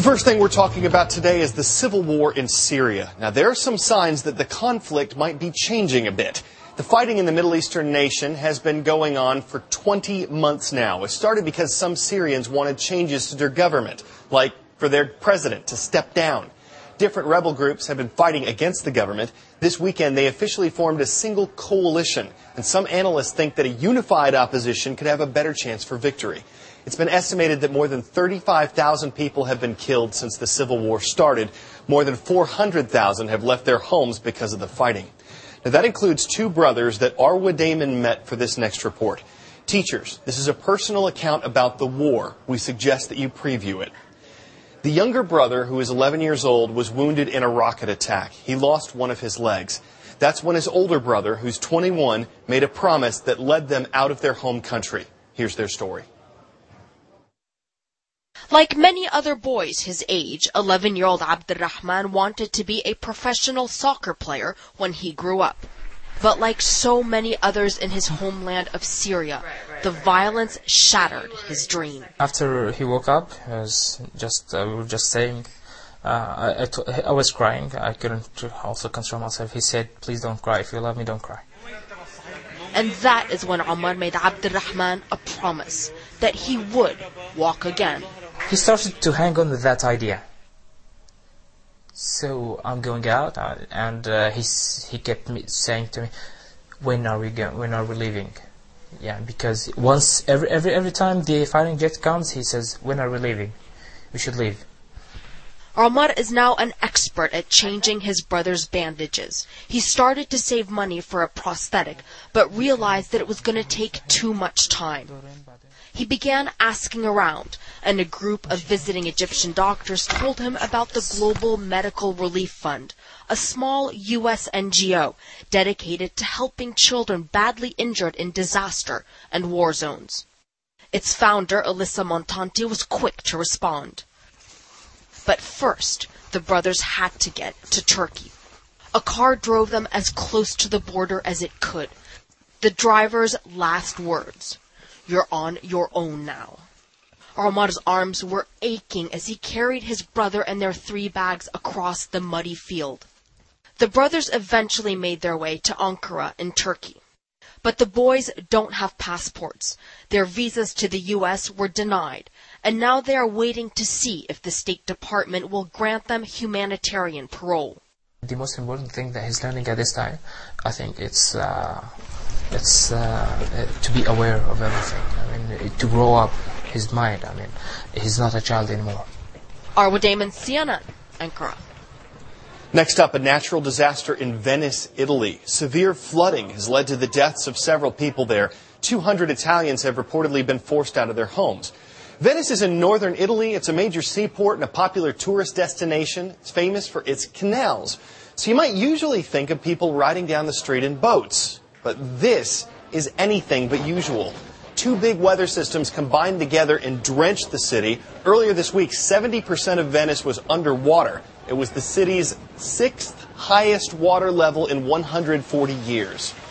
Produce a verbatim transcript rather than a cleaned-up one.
first thing we're talking about today is the civil war in Syria. Now, there are some signs that the conflict might be changing a bit. The fighting in the Middle Eastern nation has been going on for twenty months now. It started because some Syrians wanted changes to their government, like for their president to step down. Different rebel groups have been fighting against the government. This weekend, they officially formed a single coalition, and some analysts think that a unified opposition could have a better chance for victory. It's been estimated that more than thirty-five thousand people have been killed since the civil war started. More than four hundred thousand have left their homes because of the fighting. Now, that includes two brothers that Arwa Damon met for this next report. Teachers, this is a personal account about the war. We suggest that you preview it. The younger brother, who is eleven years old, was wounded in a rocket attack. He lost one of his legs. That's when his older brother, who's twenty-one, made a promise that led them out of their home country. Here's their story. Like many other boys his age, eleven-year-old Abdurrahman wanted to be a professional soccer player when he grew up. But like so many others in his homeland of Syria, the violence shattered his dream. After he woke up, I was just uh, we were just saying, uh, I, I, t- I was crying. I couldn't also control myself. He said, "Please don't cry. If you love me, don't cry." And that is when Omar made Abdurrahman a promise that he would walk again. He started to hang on with that idea. So I'm going out, uh, and uh, he's, he kept me saying to me, "When are we going? When are we leaving?" Yeah, because once every every every time the fighting jet comes, he says, "When are we leaving? We should leave." Omar is now an expert at changing his brother's bandages. He started to save money for a prosthetic, but realized that it was going to take too much time. He began asking around, and a group of visiting Egyptian doctors told him about the Global Medical Relief Fund, a small U S N G O dedicated to helping children badly injured in disaster and war zones. Its founder, Alyssa Montanti, was quick to respond. But first, the brothers had to get to Turkey. A car drove them as close to the border as it could. The driver's last words: "You're on your own now." Omar's arms were aching as he carried his brother and their three bags across the muddy field. The brothers eventually made their way to Ankara in Turkey. But the boys don't have passports. Their visas to the U S were denied, and now they are waiting to see if the State Department will grant them humanitarian parole. The most important thing that he's learning at this time, I think, it's uh, it's uh, to be aware of everything. I mean, to grow up his mind. I mean, he's not a child anymore. Arwa Damon, C N N, Ankara. Next up, a natural disaster in Venice, Italy. Severe flooding has led to the deaths of several people there. two hundred Italians have reportedly been forced out of their homes. Venice is in northern Italy. It's a major seaport and a popular tourist destination. It's famous for its canals. So you might usually think of people riding down the street in boats. But this is anything but usual. Two big weather systems combined together and drenched the city. Earlier this week, seventy percent of Venice was underwater. It was the city's sixth highest water level in one hundred forty years.